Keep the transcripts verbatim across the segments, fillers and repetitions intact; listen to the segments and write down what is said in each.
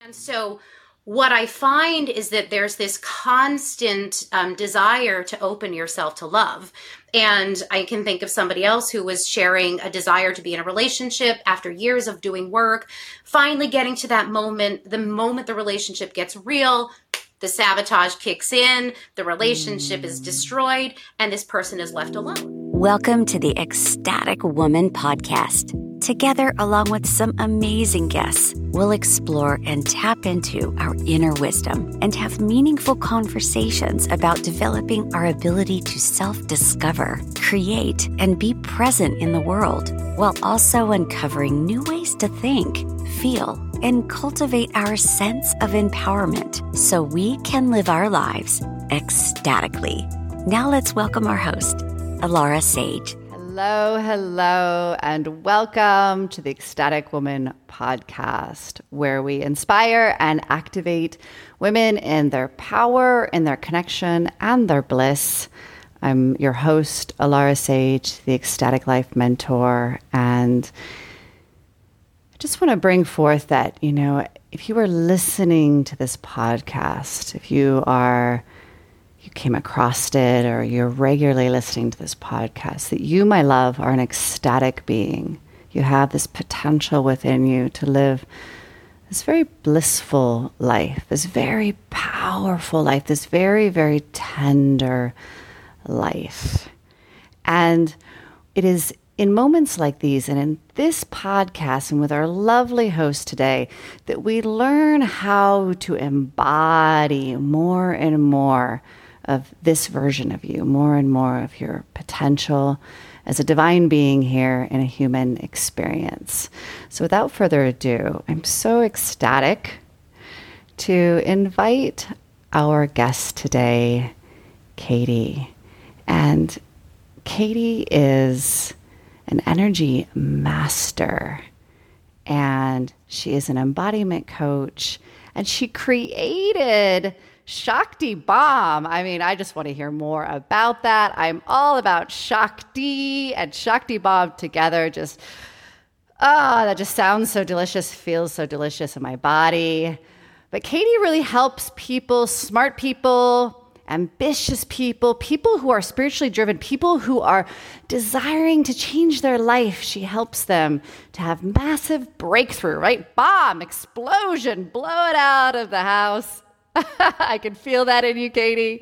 And so what I find is that there's this constant um, desire to open yourself to love. And I can think of somebody else who was sharing a desire to be in a relationship after years of doing work, finally getting to that moment, the moment the relationship gets real, the sabotage kicks in, the relationship mm. is destroyed, and this person is left alone. Welcome to the Ecstatic Woman Podcast. Together, along with some amazing guests, we'll explore and tap into our inner wisdom and have meaningful conversations about developing our ability to self-discover, create, and be present in the world, while also uncovering new ways to think, feel, and cultivate our sense of empowerment so we can live our lives ecstatically. Now let's welcome our host, Alara Sage. Hello, hello, and welcome to the Ecstatic Woman Podcast, where we inspire and activate women in their power, in their connection, and their bliss. I'm your host, Alara Sage, the Ecstatic Life Mentor, and I just want to bring forth that, you know, if you are listening to this podcast, if you are you came across it or you're regularly listening to this podcast, that you, my love, are an ecstatic being. You have this potential within you to live this very blissful life, this very powerful life, this very, very tender life. And it is in moments like these and in this podcast and with our lovely host today that we learn how to embody more and more of this version of you, more and more of your potential as a divine being here in a human experience. So without further ado, I'm so ecstatic to invite our guest today, Katie. And Katie is an energy master, and she is an embodiment coach, and she created Shakti Bomb. I mean, I just want to hear more about that. I'm all about Shakti and Shakti Bomb together. Just, ah, oh, that just sounds so delicious, feels so delicious in my body. But Katie really helps people, smart people, ambitious people, people who are spiritually driven, people who are desiring to change their life. She helps them to have massive breakthrough, right? Bomb, explosion, blow it out of the house. I can feel that in you, Katie.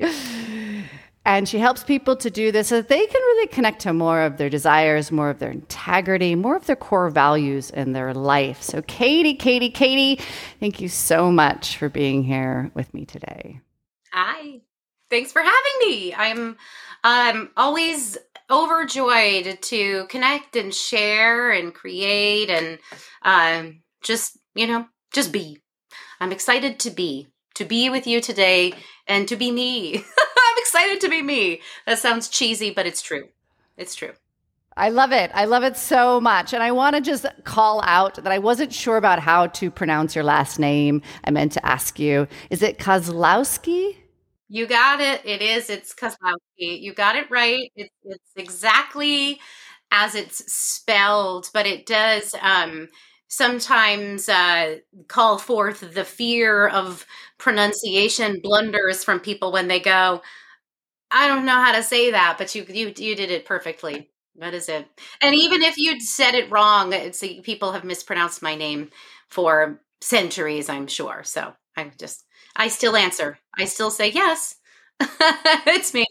And she helps people to do this so that they can really connect to more of their desires, more of their integrity, more of their core values in their life. So Katie, Katie, Katie, thank you so much for being here with me today. Hi. Thanks for having me. I'm um, always overjoyed to connect and share and create and um, just, you know, just be. I'm excited to be. to be with you today and to be me. I'm excited to be me. That sounds cheesy, but it's true. It's true. I love it. I love it so much. And I want to just call out that I wasn't sure about how to pronounce your last name. I meant to ask you, is it Kozlowski? You got it. It is. It's Kozlowski. You got it right. It's, it's exactly as it's spelled, but it does um, sometimes uh, call forth the fear of pronunciation blunders from people when they go, I don't know how to say that, but you you you did it perfectly. That is it. And even if you'd said it wrong, it's, people have mispronounced my name for centuries, I'm sure. So I just, I still answer. I still say, yes, it's me.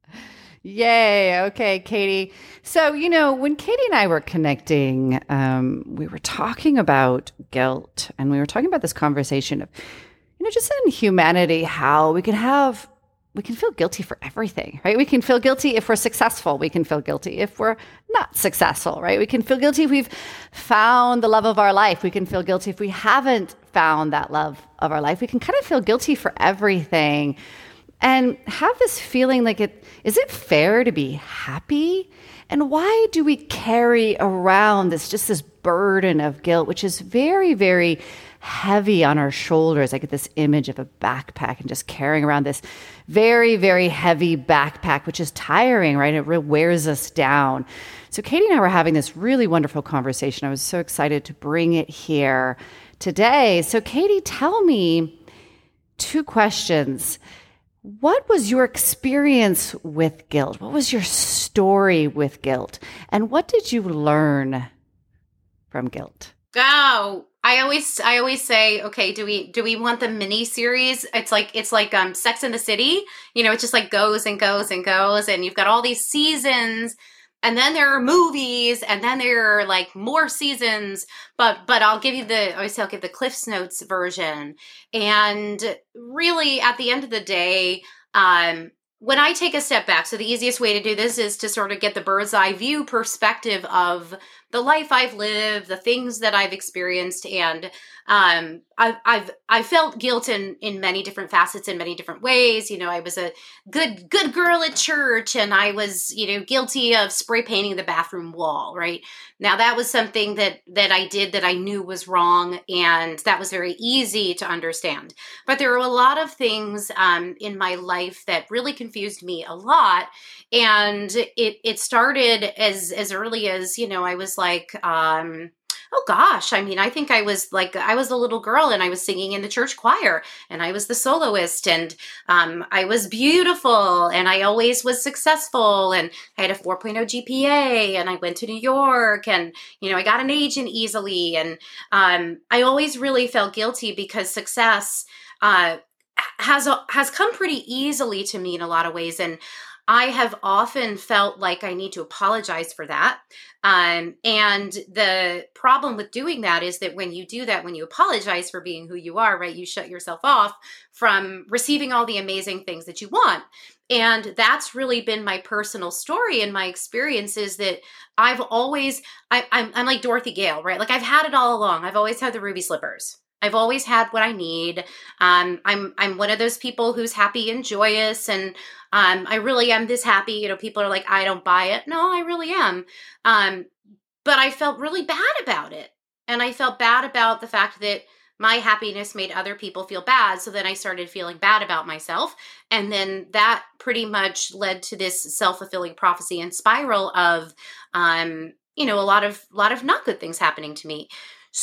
Yay. Okay, Katie. So, you know, when Katie and I were connecting, um, we were talking about guilt, and we were talking about this conversation of, you know, just in humanity, how we can have, we can feel guilty for everything, right? We can feel guilty if we're successful. We can feel guilty if we're not successful, right? We can feel guilty if we've found the love of our life. We can feel guilty if we haven't found that love of our life. We can kind of feel guilty for everything and have this feeling like, it is it fair to be happy? And why do we carry around this, just this burden of guilt, which is very, very heavy on our shoulders? I get this image of a backpack and just carrying around this very, very heavy backpack, which is tiring, right? It really wears us down. So Katie and I were having this really wonderful conversation. I was so excited to bring it here today. So Katie, tell me two questions. What was your experience with guilt? What was your story with guilt? And what did you learn from guilt? Oh, I always I always say, okay, do we do we want the mini series? It's like it's like um Sex and the City. You know, it just like goes and goes and goes, and you've got all these seasons, and then there are movies, and then there are like more seasons. But but I'll give you the I always say I'll give the Cliff's Notes version. And really, at the end of the day, um, when I take a step back, so the easiest way to do this is to sort of get the bird's eye view perspective of the life I've lived, the things that I've experienced, and um, I've I've I felt guilt in in many different facets, in many different ways. You know, I was a good good girl at church, and I was you know guilty of spray painting the bathroom wall. Right now, that was something that that I did that I knew was wrong, and that was very easy to understand. But there were a lot of things um, in my life that really confused me a lot. And it it started as as early as, you know, I was like, um, oh gosh, I mean, I think I was like, I was a little girl and I was singing in the church choir and I was the soloist and um, I was beautiful and I always was successful and I had a four point oh G P A and I went to New York and, you know, I got an agent easily. And um, I always really felt guilty because success uh, has, has come pretty easily to me in a lot of ways. And I have often felt like I need to apologize for that. Um, and the problem with doing that is that when you do that, when you apologize for being who you are, right, you shut yourself off from receiving all the amazing things that you want. And that's really been my personal story and my experience is that I've always, I, I'm, I'm like Dorothy Gale, right? Like I've had it all along. I've always had the ruby slippers. I've always had what I need. Um, I'm I'm one of those people who's happy and joyous, and um, I really am this happy. You know, people are like, I don't buy it. No, I really am. Um, but I felt really bad about it, and I felt bad about the fact that my happiness made other people feel bad. So then I started feeling bad about myself, and then that pretty much led to this self-fulfilling prophecy and spiral of, um, you know, a lot of lot of not good things happening to me.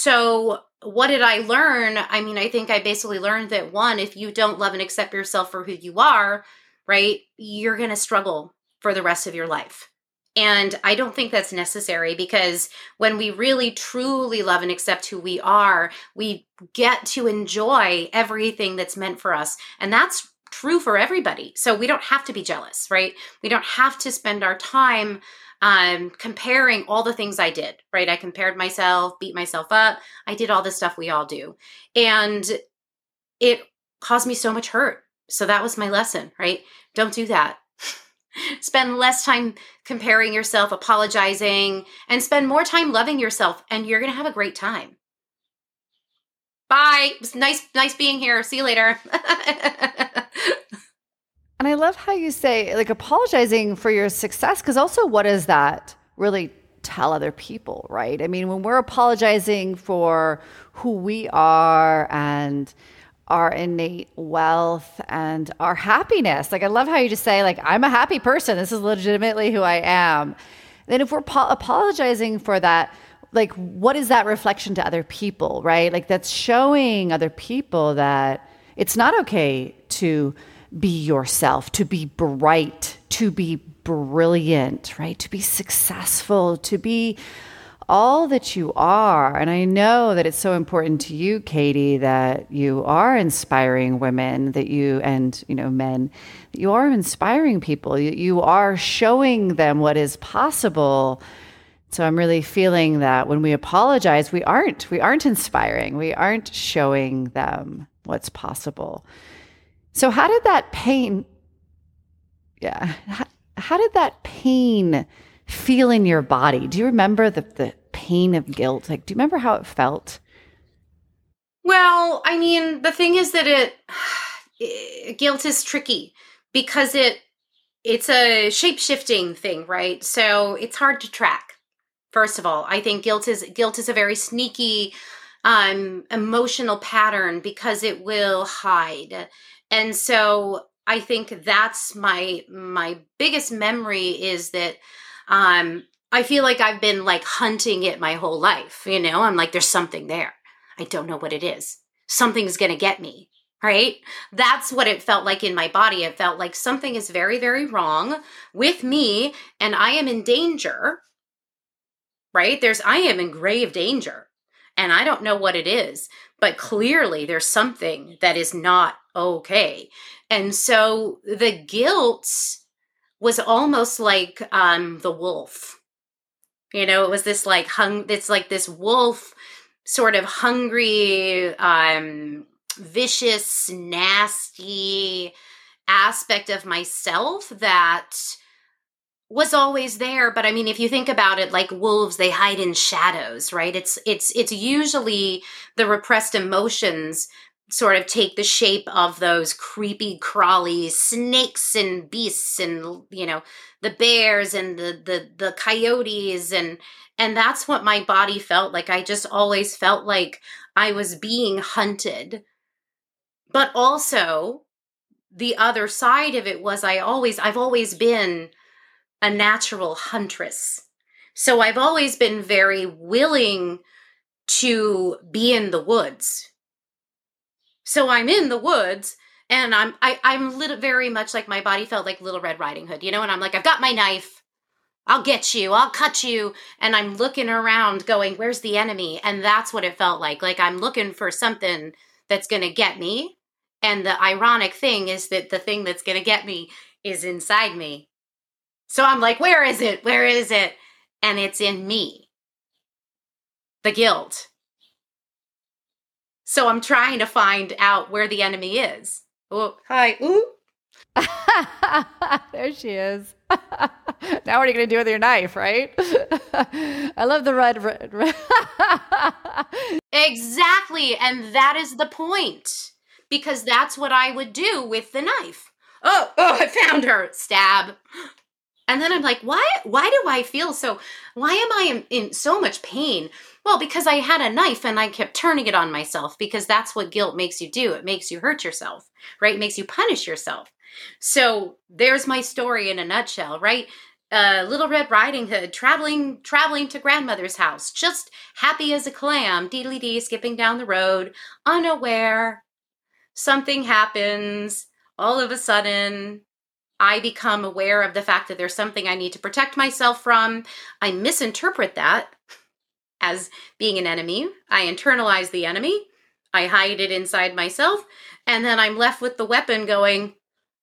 So what did I learn? I mean, I think I basically learned that one, if you don't love and accept yourself for who you are, right, you're going to struggle for the rest of your life. And I don't think that's necessary because when we really truly love and accept who we are, we get to enjoy everything that's meant for us. And that's true for everybody. So we don't have to be jealous, right? We don't have to spend our time Um, comparing all the things I did, right? I compared myself, beat myself up. I did all the stuff we all do. And it caused me so much hurt. So that was my lesson, right? Don't do that. Spend less time comparing yourself, apologizing, and spend more time loving yourself, and you're going to have a great time. Bye. It was nice, nice being here. See you later. And I love how you say, like, apologizing for your success, because also what does that really tell other people, right? I mean, when we're apologizing for who we are and our innate wealth and our happiness, like, I love how you just say, like, I'm a happy person. This is legitimately who I am. Then if we're po- apologizing for that, like, what is that reflection to other people, right? Like, that's showing other people that it's not okay to be yourself, to be bright, to be brilliant, right? To be successful, to be all that you are. And I know that it's so important to you, Katie, that you are inspiring women, that you, and, you know, men, that you are inspiring people. You, you are showing them what is possible. So I'm really feeling that when we apologize, we aren't, we aren't inspiring. We aren't showing them what's possible. So how did that pain, yeah, how, how did that pain feel in your body? Do you remember the, the pain of guilt? Like, do you remember how it felt? Well, I mean, the thing is that it, it guilt is tricky because it it's a shape-shifting thing, right? So it's hard to track. First of all, I think guilt is guilt is a very sneaky um, emotional pattern because it will hide. And so I think that's my my biggest memory is that um, I feel like I've been like hunting it my whole life. You know, I'm like, there's something there. I don't know what it is. Something's going to get me, right? That's what it felt like in my body. It felt like something is very, very wrong with me and I am in danger, right? There's, I am in grave danger and I don't know what it is, but clearly there's something that is not okay. And so the guilt was almost like um, the wolf. You know, it was this like hung, it's like this wolf sort of hungry, um, vicious, nasty aspect of myself that was always there. But I mean, if you think about it, like wolves, they hide in shadows, right? It's, it's, it's usually the repressed emotions sort of take the shape of those creepy, crawly snakes and beasts and, you know, the bears and the, the, the coyotes. And, and that's what my body felt like. I just always felt like I was being hunted. But also the other side of it was I always, I've always been a natural huntress. So I've always been very willing to be in the woods. So I'm in the woods and I'm, I, I'm little, very much like my body felt like Little Red Riding Hood, you know, and I'm like, I've got my knife. I'll get you. I'll cut you. And I'm looking around going, where's the enemy? And that's what it felt like. Like I'm looking for something that's going to get me. And the ironic thing is that the thing that's going to get me is inside me. So I'm like, where is it? Where is it? And it's in me. The guilt. So I'm trying to find out where the enemy is. Oh, hi. Ooh. There she is. Now what are you going to do with your knife, right? I love the red, red, red. Exactly. And that is the point. Because that's what I would do with the knife. Oh, oh, I found her. Stab. And then I'm like, why, why do I feel so, why am I in, in so much pain? Well, because I had a knife and I kept turning it on myself because that's what guilt makes you do. It makes you hurt yourself, right? It makes you punish yourself. So there's my story in a nutshell, right? Uh, Little Red Riding Hood traveling, traveling to grandmother's house, just happy as a clam, dee-dee-dee, skipping down the road, unaware. Something happens. All of a sudden, I become aware of the fact that there's something I need to protect myself from. I misinterpret that as being an enemy. I internalize the enemy. I hide it inside myself. And then I'm left with the weapon going,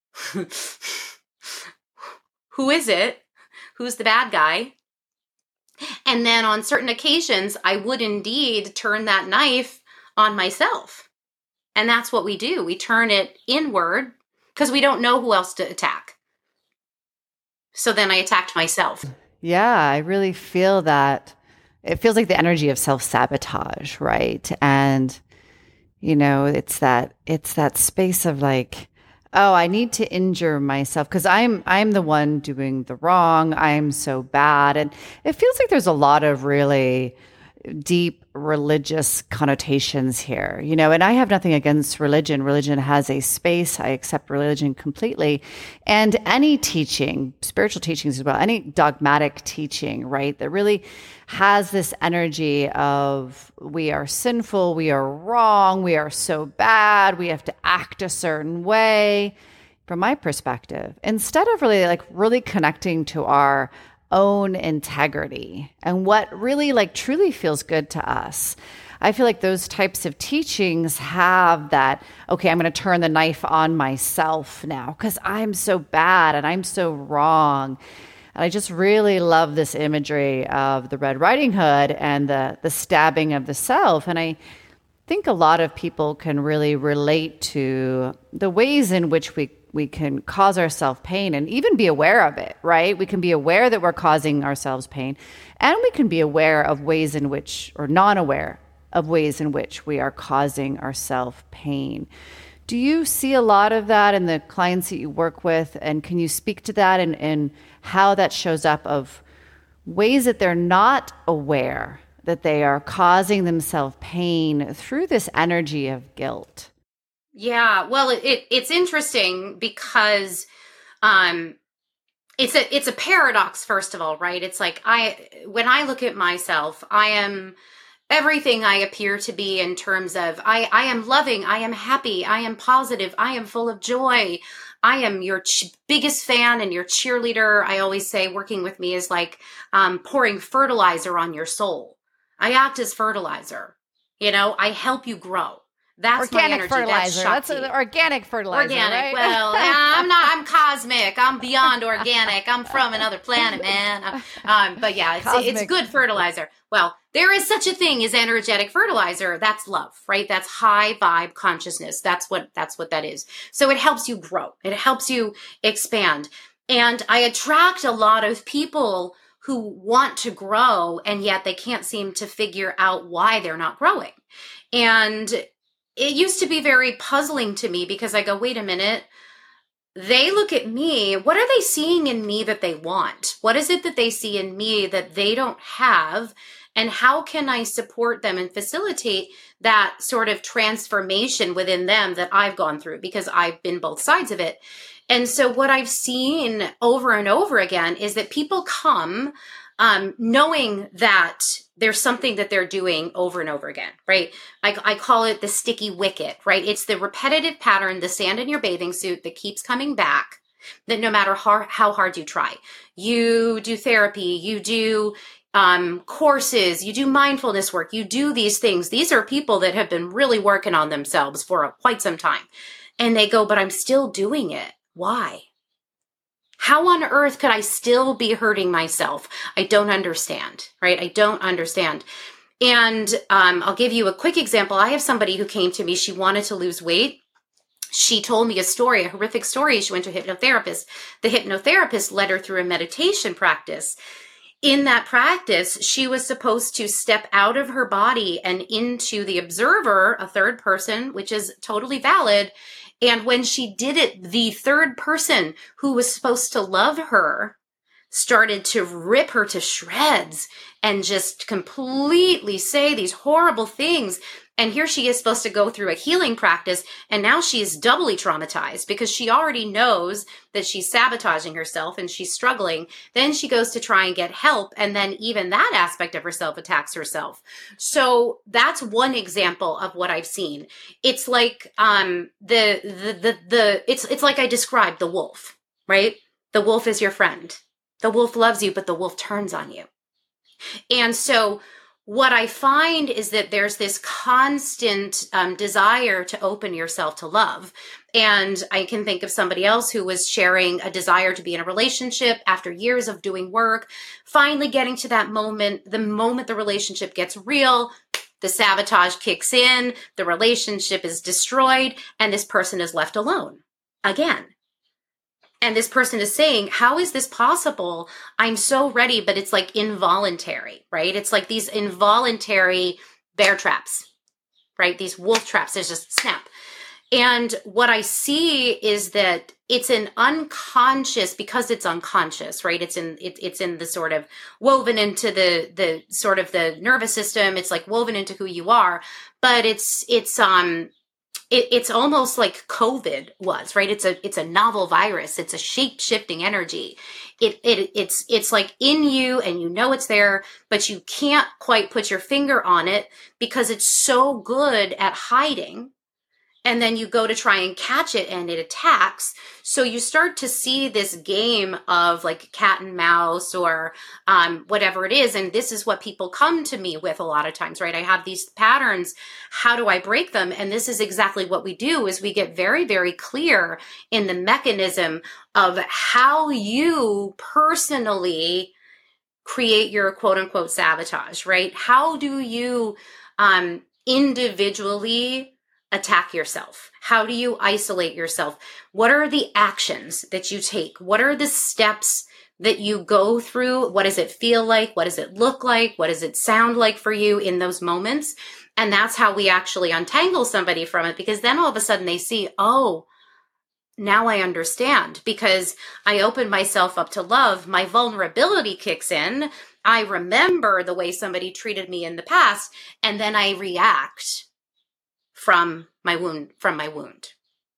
who is it? Who's the bad guy? And then on certain occasions, I would indeed turn that knife on myself. And that's what we do. We turn it inward because we don't know who else to attack. So then I attacked myself. Yeah, I really feel that. It feels like the energy of self-sabotage, right? And, you know, it's that, it's that space of like, oh, I need to injure myself because I'm, I'm the one doing the wrong. I'm so bad. And it feels like there's a lot of really deep religious connotations here, you know, and I have nothing against religion. Religion has a space. I accept religion completely. And any teaching, spiritual teachings as well, any dogmatic teaching, right, that really has this energy of we are sinful, we are wrong, we are so bad, we have to act a certain way. From my perspective, instead of really like really connecting to our own integrity and what really like truly feels good to us. I feel like those types of teachings have that, okay, I'm going to turn the knife on myself now because I'm so bad and I'm so wrong. And I just really love this imagery of the Red Riding Hood and the the stabbing of the self. And I think a lot of people can really relate to the ways in which we we can cause ourselves pain and even be aware of it, right? We can be aware that we're causing ourselves pain, and we can be aware of ways in which, or non-aware of ways in which we are causing ourselves pain. Do you see a lot of that in the clients that you work with? And can you speak to that and, and how that shows up of ways that they're not aware that they are causing themselves pain through this energy of guilt? Yeah, well, it, it it's interesting because um, it's a it's a paradox. First of all, right? It's like I when I look at myself, I am everything I appear to be in terms of I, I am loving, I am happy, I am positive, I am full of joy. I am your ch- biggest fan and your cheerleader. I always say working with me is like um, pouring fertilizer on your soul. I act as fertilizer. You know, I help you grow. That's organic my energy. Fertilizer. That's, That's an organic fertilizer. Organic. Right? Well, I'm not. I'm cosmic. I'm beyond organic. I'm from another planet, man. Um, but yeah, it's, it's good fertilizer. Well, there is such a thing as energetic fertilizer. That's love, right? That's high vibe consciousness. That's what. That's what that is. So it helps you grow. It helps you expand. And I attract a lot of people who want to grow, and yet they can't seem to figure out why they're not growing. And it used to be very puzzling to me because I go, wait a minute, they look at me. What are they seeing in me that they want? What is it that they see in me that they don't have? And how can I support them and facilitate that sort of transformation within them that I've gone through? Because I've been both sides of it. And so what I've seen over and over again is that people come um, knowing that there's something that they're doing over and over again, right? I, I call it the sticky wicket, right? It's the repetitive pattern, the sand in your bathing suit that keeps coming back, that no matter how, how hard you try. You do therapy, you do um, courses, you do mindfulness work, you do these things. These are people that have been really working on themselves for a, quite some time. And they go, but I'm still doing it. Why? How on earth could I still be hurting myself? I don't understand, right? I don't understand. And um, I'll give you a quick example. I have somebody who came to me. She wanted to lose weight. She told me a story, a horrific story. She went to a hypnotherapist. The hypnotherapist led her through a meditation practice. In that practice, she was supposed to step out of her body and into the observer, a third person, which is totally valid. And when she did it, the third person who was supposed to love her started to rip her to shreds and just completely say these horrible things. And here she is supposed to go through a healing practice. And now she is doubly traumatized because she already knows that she's sabotaging herself and she's struggling. Then she goes to try and get help. And then even that aspect of herself attacks herself. So that's one example of what I've seen. It's like, um, the, the, the, the, it's, it's like I described the wolf, right? The wolf is your friend. The wolf loves you, but the wolf turns on you. And so what I find is that there's this constant um, desire to open yourself to love. And I can think of somebody else who was sharing a desire to be in a relationship after years of doing work, finally getting to that moment, the moment the relationship gets real, the sabotage kicks in, the relationship is destroyed, and this person is left alone again. And this person is saying, how is this possible? I'm so ready, but it's like involuntary, right? It's like these involuntary bear traps, right? These wolf traps, there's just snap. And what I see is that it's an unconscious, because it's unconscious, right? It's in, it, it's in the sort of woven into the, the sort of the nervous system. It's like woven into who you are, but it's, it's, um, It, it's almost like COVID was, right? It's a it's a novel virus. It's a shape shifting energy. It it it's it's like in you, and you know it's there, but you can't quite put your finger on it because it's so good at hiding. And then you go to try and catch it and it attacks. So you start to see this game of like cat and mouse or um, whatever it is. And this is what people come to me with a lot of times, right? I have these patterns. How do I break them? And this is exactly what we do is we get very, very clear in the mechanism of how you personally create your quote unquote sabotage, right? How do you um, individually attack yourself? How do you isolate yourself? What are the actions that you take? What are the steps that you go through? What does it feel like? What does it look like? What does it sound like for you in those moments? And that's how we actually untangle somebody from it, because then all of a sudden they see, oh, now I understand, because I open myself up to love. My vulnerability kicks in. I remember the way somebody treated me in the past, and then I react from my wound, from my wound,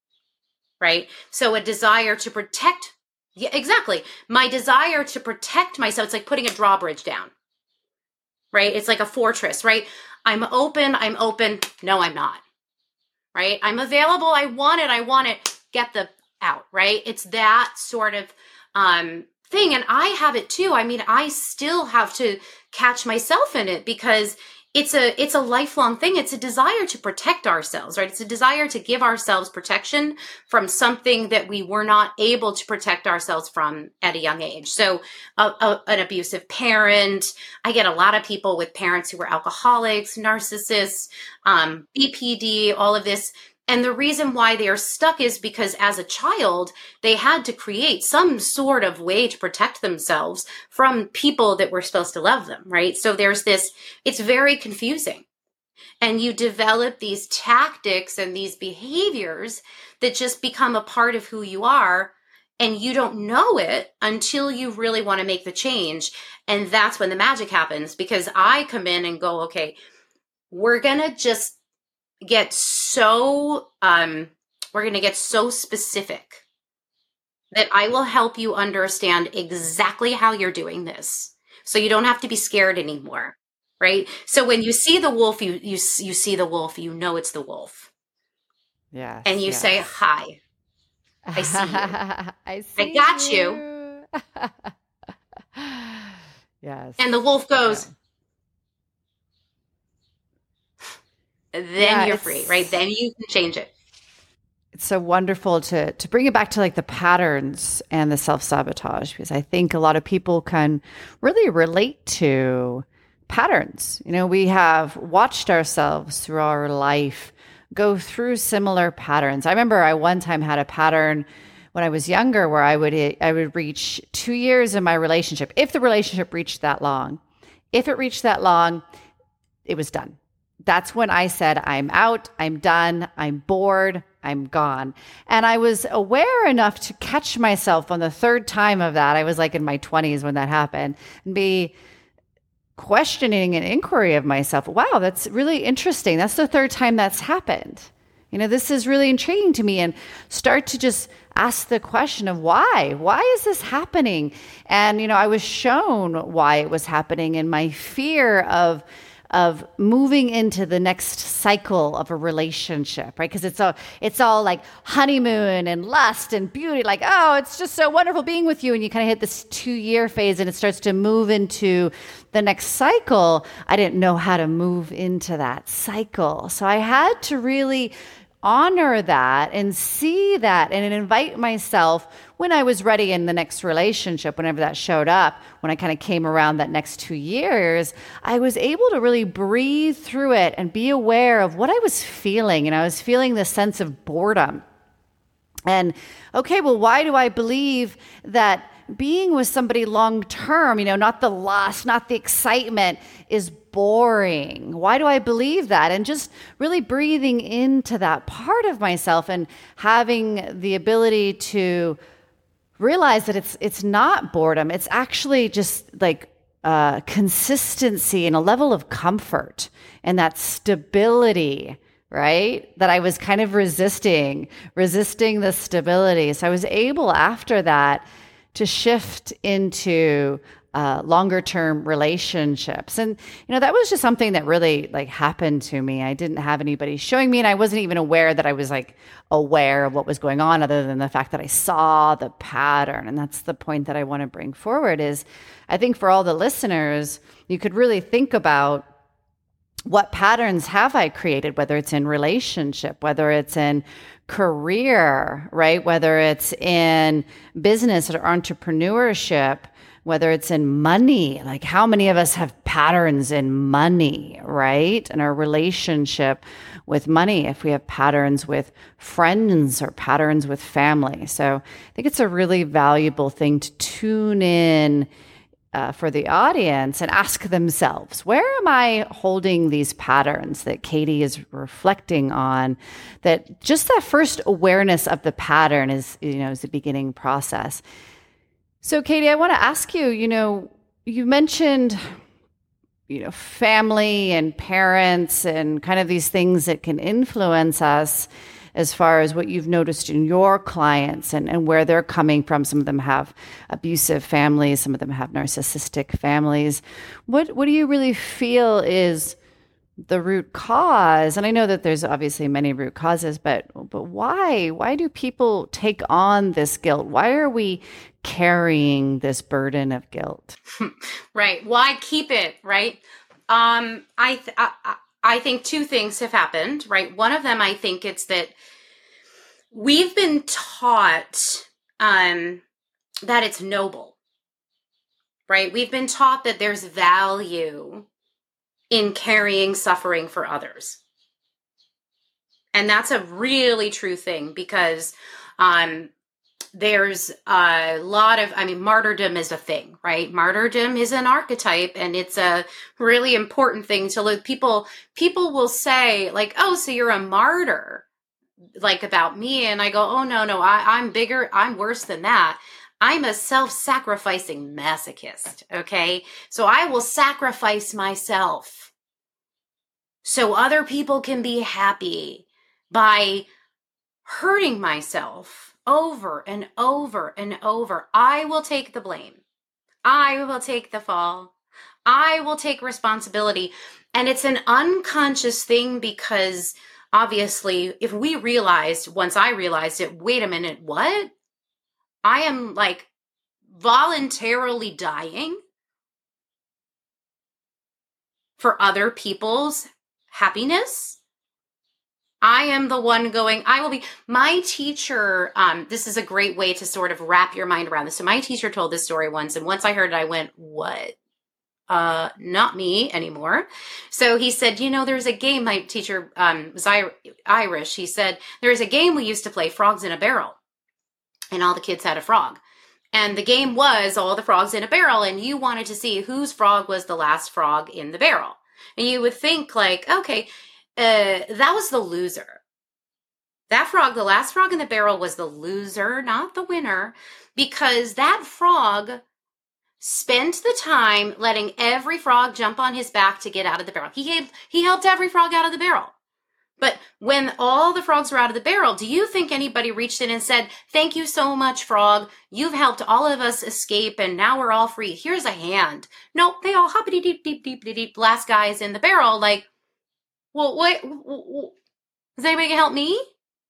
right? So a desire to protect, yeah, exactly. My desire to protect myself, it's like putting a drawbridge down. right? It's like a fortress, right? I'm open, I'm open. No, I'm not, right? I'm available. I want it. I want it. Get the out, right? It's that sort of um, thing. And I have it too. I mean, I still have to catch myself in it because it's a, it's a lifelong thing. It's a desire to protect ourselves, right? It's a desire to give ourselves protection from something that we were not able to protect ourselves from at a young age. So a, a, an abusive parent. I get a lot of people with parents who were alcoholics, narcissists, um, B P D, all of this. And the reason why they are stuck is because as a child, they had to create some sort of way to protect themselves from people that were supposed to love them, right? So there's this, it's very confusing. And you develop these tactics and these behaviors that just become a part of who you are. And you don't know it until you really want to make the change. And that's when the magic happens, because I come in and go, okay, we're going to just get so, um, we're going to get so specific that I will help you understand exactly how you're doing this. So you don't have to be scared anymore, right? So when you see the wolf, you, you, you see the wolf, you know it's the wolf. Yes. And you yes. say, hi, I see you. I see I got you. Yes. And the wolf goes, yeah. Then yeah, you're free, right? Then you can change it. It's so wonderful to to bring it back to like the patterns and the self-sabotage, because I think a lot of people can really relate to patterns. You know, we have watched ourselves through our life go through similar patterns. I remember I one time had a pattern when I was younger where I would I would reach two years in my relationship. If the relationship reached that long, if it reached that long, it was done. That's when I said, I'm out, I'm done, I'm bored, I'm gone. And I was aware enough to catch myself on the third time of that. I was like in my twenties when that happened, and be questioning an inquiry of myself. Wow, that's really interesting. That's the third time that's happened. You know, this is really intriguing to me, and start to just ask the question of why? Why is this happening? And, you know, I was shown why it was happening, and my fear of of moving into the next cycle of a relationship, right? Because it's all, it's all like honeymoon and lust and beauty, like, oh, it's just so wonderful being with you. And you kind of hit this two-year phase and it starts to move into the next cycle. I didn't know how to move into that cycle. So I had to really honor that and see that and invite myself when I was ready in the next relationship, whenever that showed up, when I kind of came around that next two years, I was able to really breathe through it and be aware of what I was feeling. And I was feeling this sense of boredom. And okay, well, why do I believe that being with somebody long term, you know, not the lust, not the excitement, is boring? Why do I believe that? And just really breathing into that part of myself and having the ability to realize that it's it's not boredom. It's actually just like uh, consistency and a level of comfort and that stability, right? That I was kind of resisting, resisting the stability. So I was able after that to shift into uh, longer term relationships. And, you know, that was just something that really like happened to me. I didn't have anybody showing me, and I wasn't even aware that I was like aware of what was going on, other than the fact that I saw the pattern. And that's the point that I want to bring forward is, I think for all the listeners, you could really think about, what patterns have I created, whether it's in relationship, whether it's in career, right? Whether it's in business or entrepreneurship, whether it's in money, like how many of us have patterns in money, right? And our relationship with money, if we have patterns with friends or patterns with family. So I think it's a really valuable thing to tune in Uh, for the audience and ask themselves, where am I holding these patterns that Katie is reflecting on? That just that first awareness of the pattern is, you know, is the beginning process. So Katie, I want to ask you, you know, you mentioned, you know, family and parents and kind of these things that can influence us. as far as what you've noticed in your clients and, and where they're coming from. Some of them have abusive families. Some of them have narcissistic families. What, what do you really feel is the root cause? And I know that there's obviously many root causes, but but why? Why do people take on this guilt? Why are we carrying this burden of guilt? Right. Why keep it, right? Um, I, th- I I think two things have happened, right? One of them, I think it's that we've been taught um, that it's noble, right? We've been taught that there's value in carrying suffering for others. And that's a really true thing because um, there's a lot of, I mean, martyrdom is a thing, right? Martyrdom is an archetype and it's a really important thing to look. People, people will say like, oh, so you're a martyr, like about me. And I go, oh, no, no, I, I'm bigger. I'm worse than that. I'm a self-sacrificing masochist. Okay. So I will sacrifice myself so other people can be happy by hurting myself over and over and over. I will take the blame. I will take the fall. I will take responsibility. And it's an unconscious thing because obviously if we realized, once I realized it, wait a minute, what? I am like voluntarily dying for other people's happiness. I am the one going, I will be, my teacher, um, this is a great way to sort of wrap your mind around this. So my teacher told this story once, and once I heard it, I went, what? Uh, not me anymore. So he said, you know, there's a game, my teacher um, was Irish. He said, there's a game we used to play, Frogs in a Barrel. And all the kids had a frog. And the game was all the frogs in a barrel, and you wanted to see whose frog was the last frog in the barrel. And you would think like, okay, uh, that was the loser. That frog, the last frog in the barrel was the loser, not the winner, because that frog spent the time letting every frog jump on his back to get out of the barrel. He gave, he helped every frog out of the barrel. But when all the frogs were out of the barrel, do you think anybody reached in and said, thank you so much, frog. You've helped all of us escape and now we're all free. Here's a hand. Nope, they all hoppity deep, deep, deep, deep, deep. Last guy is in the barrel. Like, well, wait, is anybody gonna help me?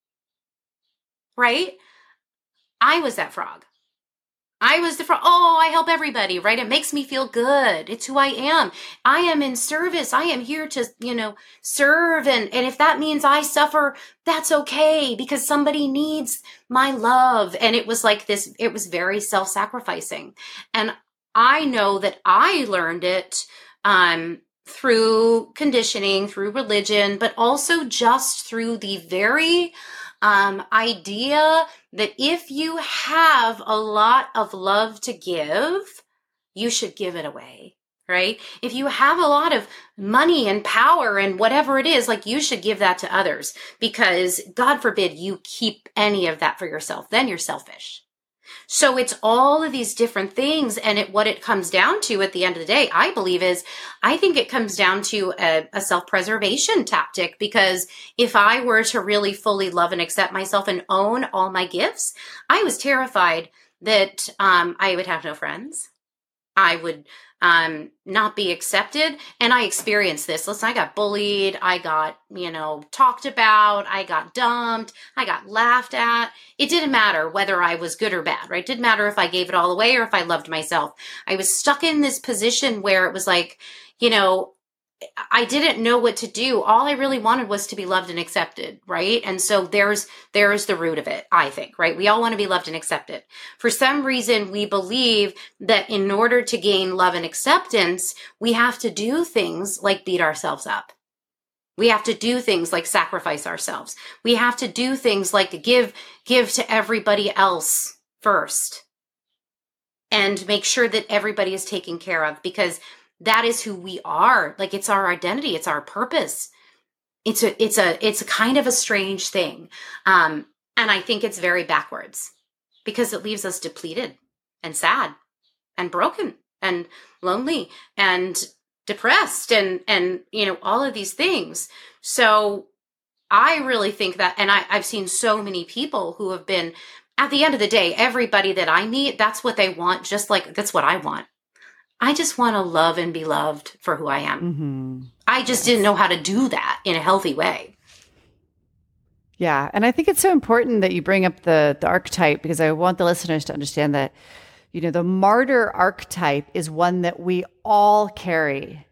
Right? I was that frog. I was the frog. Oh, I help everybody, right? It makes me feel good. It's who I am. I am in service. I am here to, you know, serve. And, and if that means I suffer, that's okay because somebody needs my love. And it was like this, it was very self-sacrificing. And I know that I learned it, um, through conditioning, through religion, but also just through the very um, idea that if you have a lot of love to give, you should give it away, right? If you have a lot of money and power and whatever it is, like you should give that to others because God forbid you keep any of that for yourself, then you're selfish. So it's all of these different things. And it, what it comes down to at the end of the day, I believe is, I think it comes down to a, a self-preservation tactic, because if I were to really fully love and accept myself and own all my gifts, I was terrified that um, I would have no friends. I would um, not be accepted. And I experienced this. Listen, I got bullied. I got, you know, talked about. I got dumped. I got laughed at. It didn't matter whether I was good or bad, right? It didn't matter if I gave it all away or if I loved myself. I was stuck in this position where it was like, you know, I didn't know what to do. All I really wanted was to be loved and accepted, right? And so there's there's the root of it, I think, right? We all want to be loved and accepted. For some reason, we believe that in order to gain love and acceptance, we have to do things like beat ourselves up. We have to do things like sacrifice ourselves. We have to do things like give give to everybody else first and make sure that everybody is taken care of, because that is who we are. Like, it's our identity. It's our purpose. It's a, it's a, it's a kind of a strange thing. Um, and I think it's very backwards because it leaves us depleted and sad and broken and lonely and depressed and, and, you know, all of these things. So I really think that, and I, I've seen so many people who have been, at the end of the day, everybody that I meet, that's what they want. Just like, that's what I want. I just want to love and be loved for who I am. Mm-hmm. I just yes. didn't know how to do that in a healthy way. Yeah. And I think it's so important that you bring up the, the archetype, because I want the listeners to understand that, you know, the martyr archetype is one that we all carry.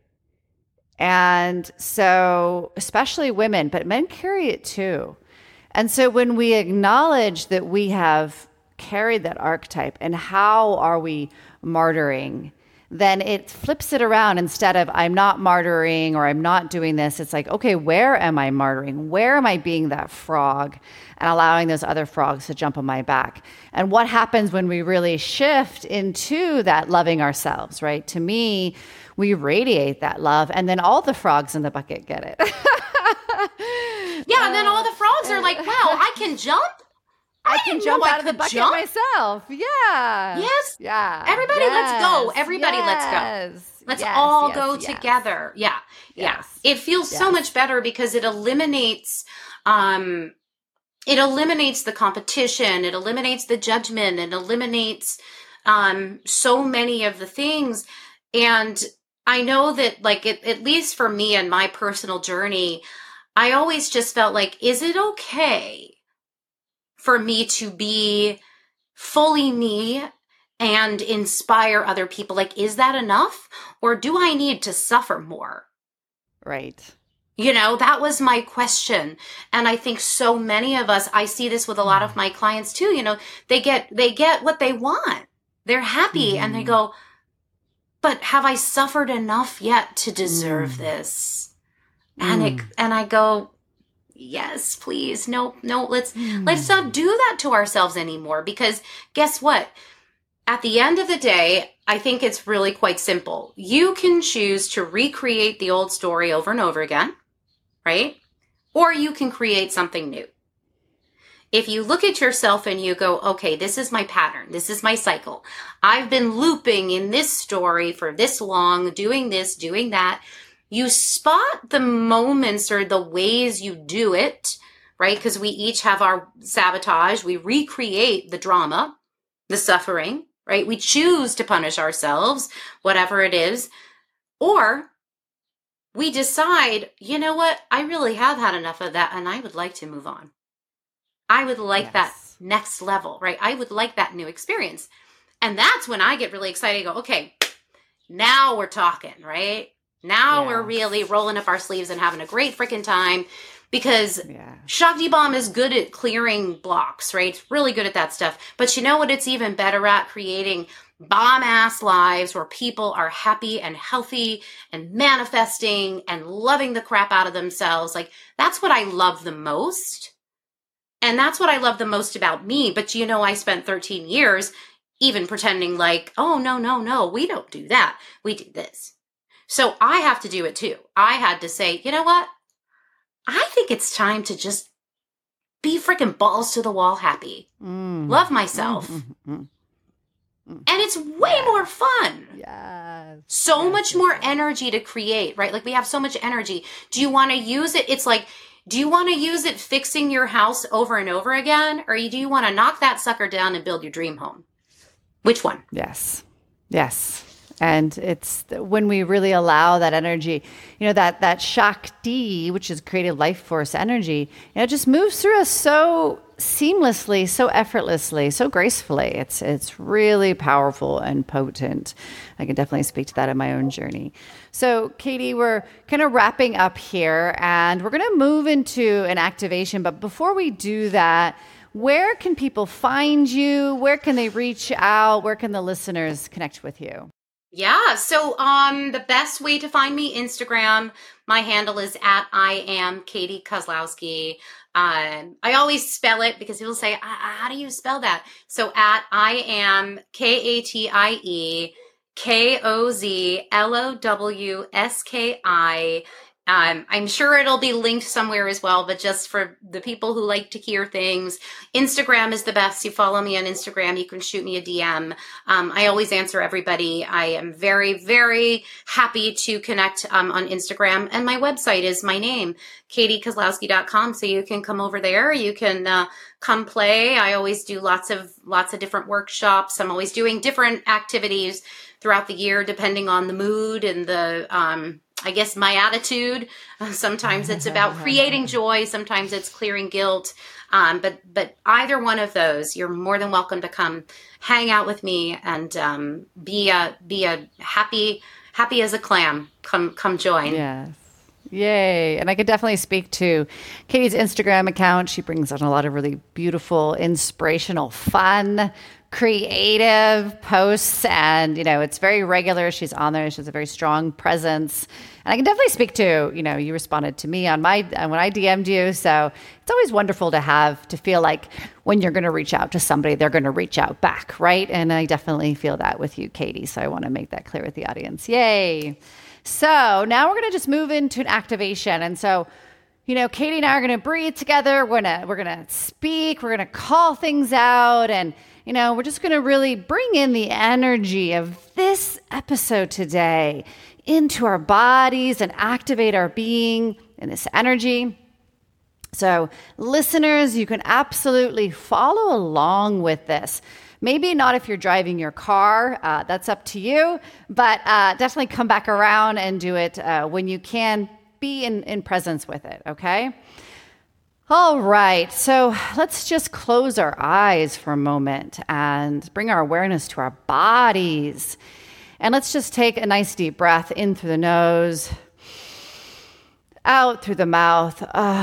And so, especially women, but men carry it too. And so when we acknowledge that we have carried that archetype and how are we martyring, then it flips it around. Instead of I'm not martyring or I'm not doing this, it's like, okay, where am I martyring? Where am I being that frog and allowing those other frogs to jump on my back? And what happens when we really shift into that loving ourselves, right? To me, we radiate that love, and then all the frogs in the bucket get it. Yeah, and then all the frogs are like, wow, I can jump? I, I can jump out of the bucket jump. myself. Yeah. Yes. Yeah. Everybody yes. let's go. Everybody yes. let's go. Let's yes. all yes. go yes. together. Yeah. Yes. Yeah. It feels yes. so much better because it eliminates um it eliminates the competition, it eliminates the judgment, it eliminates um so many of the things. And I know that, like, it, at least for me and my personal journey, I always just felt like, is it okay for me to be fully me and inspire other people? Like, is that enough? Or do I need to suffer more? Right. You know, that was my question. And I think so many of us, I see this with a lot of my clients too, you know, they get, they get what they want. They're happy mm-hmm. and they go, but have I suffered enough yet to deserve mm. this? And mm. it, and I go, yes, please. No, no, let's, mm. let's not do that to ourselves anymore, because guess what? At the end of the day, I think it's really quite simple. You can choose to recreate the old story over and over again, right? Or you can create something new. If you look at yourself and you go, okay, this is my pattern. This is my cycle. I've been looping in this story for this long, doing this, doing that. You spot the moments or the ways you do it, right? Because we each have our sabotage. We recreate the drama, the suffering, right? We choose to punish ourselves, whatever it is. Or we decide, you know what? I really have had enough of that and I would like to move on. I would like yes. that next level, right? I would like that new experience. And that's when I get really excited and go, okay, now we're talking, right? Now yeah. we're really rolling up our sleeves and having a great freaking time, because yeah. Shakti Bomb is good at clearing blocks, right? It's really good at that stuff. But you know what it's even better at? Creating bomb-ass lives where people are happy and healthy and manifesting and loving the crap out of themselves. Like, that's what I love the most. And that's what I love the most about me. But, you know, I spent thirteen years even pretending like, oh, no, no, no, we don't do that. We do this. So I have to do it too. I had to say, you know what? I think it's time to just be freaking balls to the wall happy. Mm. Love myself. Mm-hmm. Mm-hmm. And it's way yes. more fun. Yes. So yes, much yes, more yes. energy to create, right? Like, we have so much energy. Do you want to use it? It's like, do you want to use it fixing your house over and over again? Or do you want to knock that sucker down and build your dream home? Which one? Yes. Yes. And it's when we really allow that energy, you know, that, that Shakti, which is creative life force energy, you know, it just moves through us so seamlessly, so effortlessly, so gracefully. It's, it's really powerful and potent. I can definitely speak to that in my own journey. So Katie, we're kind of wrapping up here and we're going to move into an activation. But before we do that, where can people find you? Where can they reach out? Where can the listeners connect with you? Yeah. So um, the best way to find me, Instagram. My handle is at I am Katie Kozlowski. Um, I always spell it because people say, how do you spell that? So at I am K A T I E K O Z L O W S K I. Um, I'm sure it'll be linked somewhere as well, but just for the people who like to hear things, Instagram is the best. You follow me on Instagram, you can shoot me a D M. Um, I always answer everybody. I am very, very happy to connect um, on Instagram. And my website is my name, katie kozlowski dot com. So you can come over there. You can uh, come play. I always do lots of lots of different workshops. I'm always doing different activities throughout the year, depending on the mood and the um, I guess my attitude. Uh, sometimes it's about creating joy. Sometimes it's clearing guilt. Um, but but either one of those, you're more than welcome to come hang out with me and um, be a be a happy happy as a clam. Come come join. Yes. Yay. And I could definitely speak to Katie's Instagram account. She brings on a lot of really beautiful, inspirational, fun, creative posts. And, you know, it's very regular. She's on there. She has a very strong presence. And I can definitely speak to, you know, you responded to me on my, when I D M'd you. So it's always wonderful to have, to feel like when you're going to reach out to somebody, they're going to reach out back. Right. And I definitely feel that with you, Katie. So I want to make that clear with the audience. Yay. So now we're going to just move into an activation. And so, you know, Katie and I are going to breathe together. We're going to, we're going to speak. We're going to call things out. And, you know, we're just going to really bring in the energy of this episode today into our bodies and activate our being in this energy. So listeners, you can absolutely follow along with this. Maybe not if you're driving your car, uh, that's up to you, but uh, definitely come back around and do it uh, when you can be in, in presence with it, okay? All right, so let's just close our eyes for a moment and bring our awareness to our bodies. And let's just take a nice deep breath in through the nose, out through the mouth.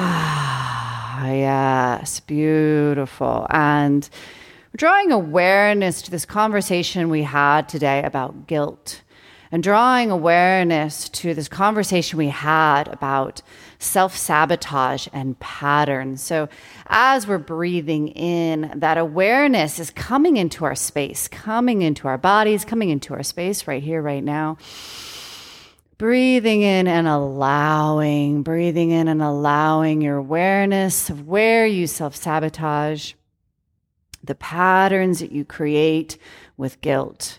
Ah, yes, beautiful. And drawing awareness to this conversation we had today about guilt, and drawing awareness to this conversation we had about self-sabotage and patterns. So as we're breathing in, that awareness is coming into our space, coming into our bodies, coming into our space right here, right now. Breathing in and allowing, breathing in and allowing your awareness of where you self-sabotage, the patterns that you create with guilt.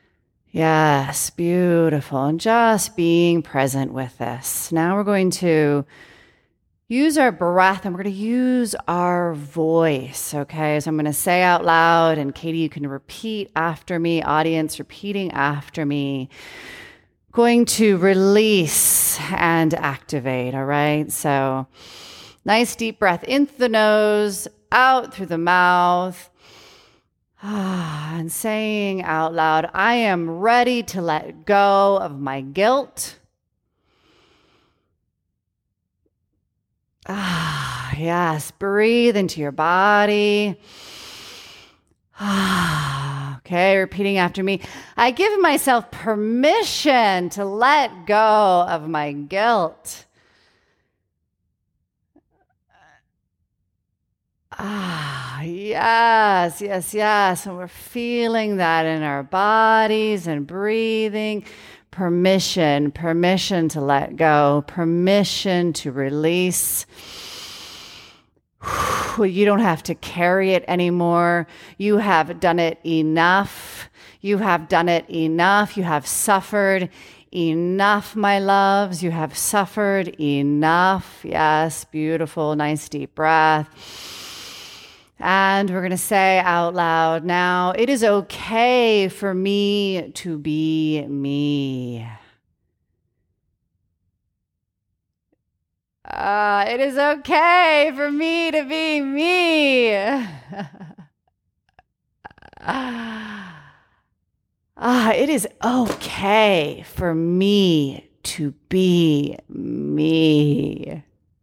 Yes, beautiful. And just being present with this. Now we're going to use our breath and we're going to use our voice. Okay, so I'm going to say out loud, and Katie, you can repeat after me. Audience, repeating after me. Going to release and activate. All right, so nice deep breath in through the nose, out through the mouth, and saying out loud, I am ready to let go of my guilt. Ah, yes, breathe into your body. Ah, okay, repeating after me. I give myself permission to let go of my guilt. Ah, yes, yes, yes. And we're feeling that in our bodies and breathing. Permission, permission to let go, permission to release. You don't have to carry it anymore. You have done it enough. You have done it enough. You have suffered enough, my loves. You have suffered enough. Yes, beautiful, nice deep breath. And we're going to say out loud now, it is okay for me to be me. Uh, it is okay for me to be me. Ah, it is okay for me to be me.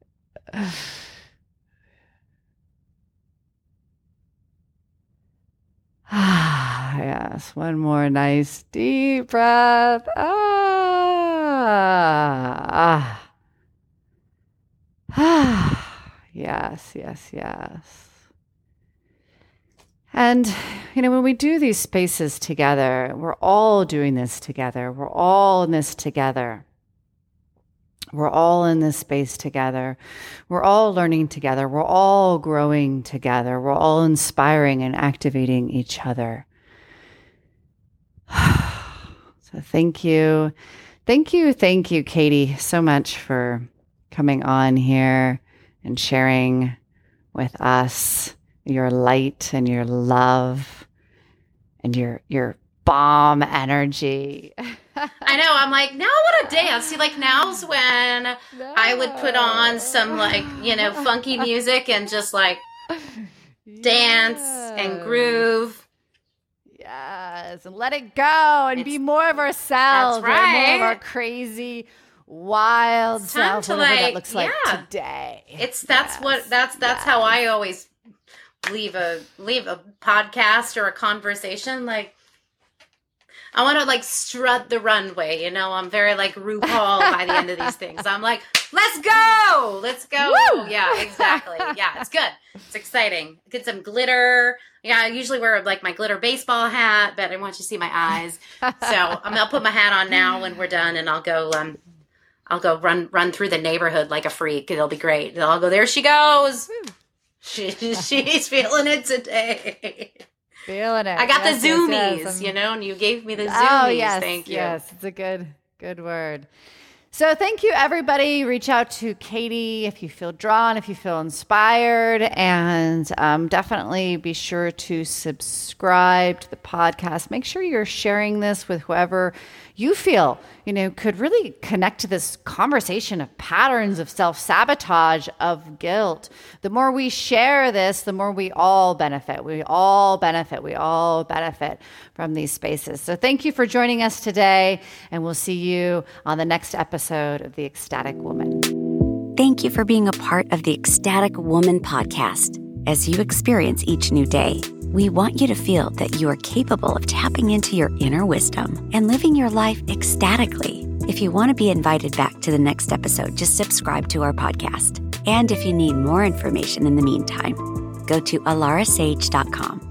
Ah, yes. One more nice deep breath. Ah, ah, ah. Yes, yes, yes. And, you know, when we do these spaces together, we're all doing this together. We're all in this together. We're all in this space together. We're all learning together. We're all growing together. We're all inspiring and activating each other. So thank you. Thank you. Thank you, Katie, so much for coming on here and sharing with us your light and your love and your your bomb energy. I know. I'm like, now I want to dance. See, like now's when no. I would put on some like, you know, funky music and just like dance yes. and groove. Yes, and let it go and it's, be more of ourselves. That's right. More of our crazy, wild it's self, whatever like, that looks like yeah. today. It's that's yes. what that's that's yes. how I always leave a leave a podcast or a conversation. Like I want to like strut the runway, you know. I'm very like RuPaul by the end of these things. I'm like, let's go, let's go. Woo! Yeah, exactly. Yeah, it's good. It's exciting. Get some glitter. Yeah, I usually wear like my glitter baseball hat, but I want you to see my eyes. So I'm I'll put my hat on now when we're done, and I'll go. Um, I'll go run run through the neighborhood like a freak. It'll be great. I'll go. There she goes. She, she's feeling it today. Feeling it. I got yes, the zoomies, yes, yes. you know, and you gave me the zoomies. Oh, yes, thank you. Yes, it's a good, good word. So thank you, everybody. Reach out to Katie if you feel drawn, if you feel inspired, and um, definitely be sure to subscribe to the podcast. Make sure you're sharing this with whoever you feel, you know, could really connect to this conversation of patterns of self-sabotage, of guilt. The more we share this, the more we all benefit. We all benefit. We all benefit from these spaces. So thank you for joining us today, and we'll see you on the next episode of The Ecstatic Woman. Thank you for being a part of the Ecstatic Woman podcast. As you experience each new day, we want you to feel that you are capable of tapping into your inner wisdom and living your life ecstatically. If you want to be invited back to the next episode, just subscribe to our podcast. And if you need more information in the meantime, go to alara sage dot com.